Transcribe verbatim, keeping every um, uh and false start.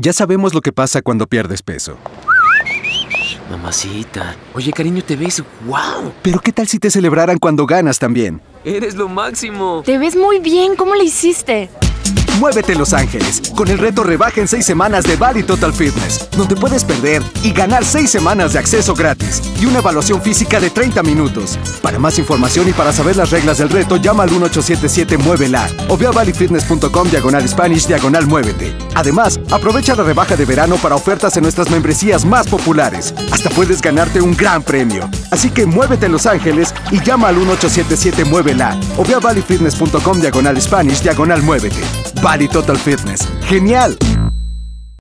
Ya sabemos lo que pasa cuando pierdes peso. Mamacita. Oye, cariño, te ves ¡wow! Pero ¿qué tal si te celebraran cuando ganas también? ¡Eres lo máximo! Te ves muy bien. ¿Cómo le hiciste? Muévete Los Ángeles con el reto Rebaja en seis semanas de Bali Total Fitness, donde puedes perder y ganar seis semanas de acceso gratis y una evaluación física de treinta minutos. Para más información y para saber las reglas del reto, llama al uno ocho siete siete muévela o ve a balifitness.com diagonal Spanish diagonal muévete. Además, aprovecha la rebaja de verano para ofertas en nuestras membresías más populares. Hasta puedes ganarte un gran premio. Así que muévete Los Ángeles y llama al uno ocho siete siete muévela o ve a balifitness.com diagonal Spanish diagonal muévete. Bali Total Fitness. ¡Genial!